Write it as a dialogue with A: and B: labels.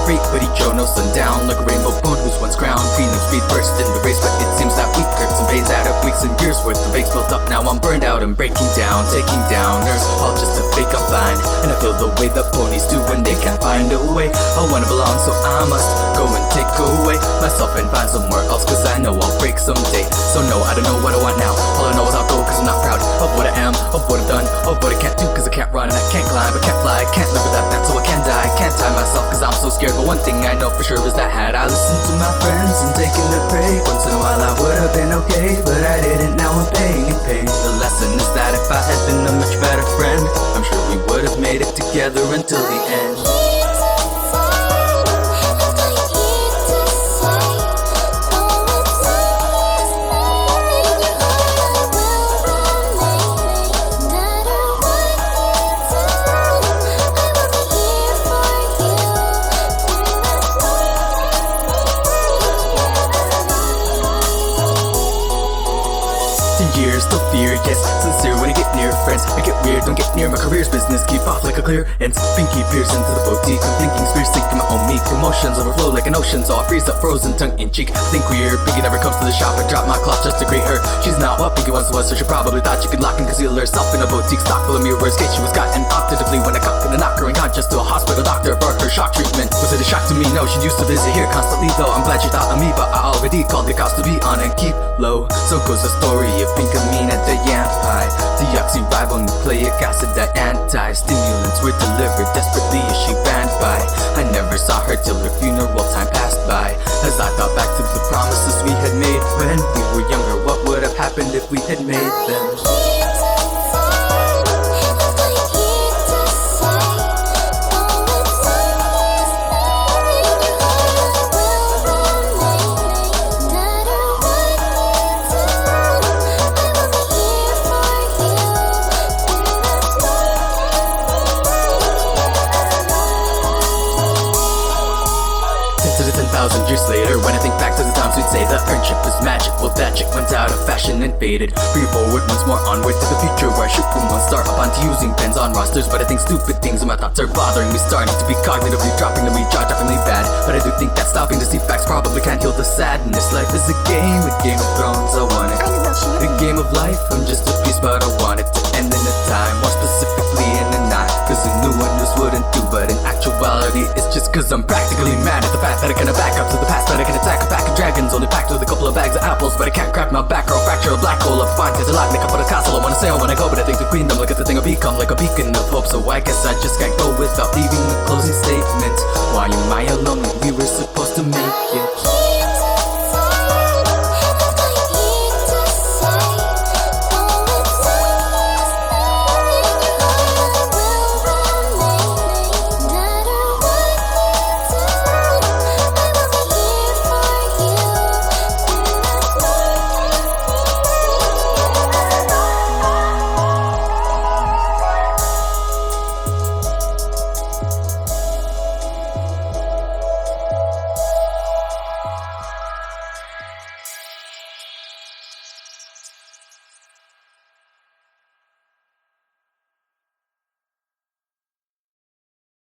A: freight, but each show no sundown. Like a rainbow bone who's once crowned. Phoenix speed burst in the race, but it seems that we hurt some veins out of weeks and years worth of aches built up. Now I'm burned out and breaking down, taking downers, all just to fake I'm fine. And I feel the way the ponies do when they can't find a way. I wanna belong, so I must go and take away myself and find somewhere else, cause I know I'll break someday. So no, I don't know what I want now. All I know is I'll go cause I'm not proud of what I am, of what I've done, of what I can't do, cause I can't run and I can't climb, I can't fly, I can't live without that, so I can die. I can't tie myself cause I'm so scared, but one thing I know for sure is that had I listened to my friends and taken a break, once in a while I would have been okay, but I didn't, now I'm paying in pain. The lesson is that if I had been a much better friend, I'm sure we would have made it together until the end. Years, still fear, yes, sincere when I get near friends. I get weird, don't get near my career's business. Keep off like a clear ends. Pinky pierce into the boutique. I'm thinking spears sink in my own meat. Emotions overflow like an ocean, so I freeze up frozen tongue in cheek. I think weird, Pinky never comes to the shop. I drop my cloth just to greet her. She's not what Pinky once was, so she probably thought she could lock and conceal herself in a boutique stock full of mirrors. Case she was gotten optatively when I cocked and knocked her unconscious to a hospital doctor for her shock treatment. Was it a shock to me? No, she used to visit here constantly though. I'm glad she thought of me, but I already called the cops to be on and keep low. So goes the story of Pinkamene at the yam pie. Deoxyribonucleic acid, that anti-stimulants were delivered desperately as she ran by. I never saw her till her funeral time passed by. As I thought back to the promises we had made when we were younger, what would have happened if we had made them? To the 10,000 years later, when I think back to the times we'd say the friendship was magic, well that chick went out of fashion and faded. Free forward once more, onward to the future, where I shoot from one star up onto using pens on rosters. But I think stupid things and my thoughts are bothering me, starting to be cognitively dropping to me, jaw-droppingly bad. But I do think that stopping to see facts probably can't heal the sadness. Life is a Game of Thrones, I want it. A game of life, I'm just a piece, but I want it to end in a time, more specifically in a night. Cause a new one just wouldn't do, but in actuality it's just cause I'm practically mad at the fact that I can back up to the past, that I can attack a pack of dragons only packed with a couple of bags of apples. But I can't crack my back or I'll fracture a black hole up fine, cause I like make up for the castle. I wanna sail when I go, but I think the queendom, look at the thing, I'll become like a beacon of hope. So I guess I just can't go without leaving a closing statement. Why am I alone when we were supposed to make it?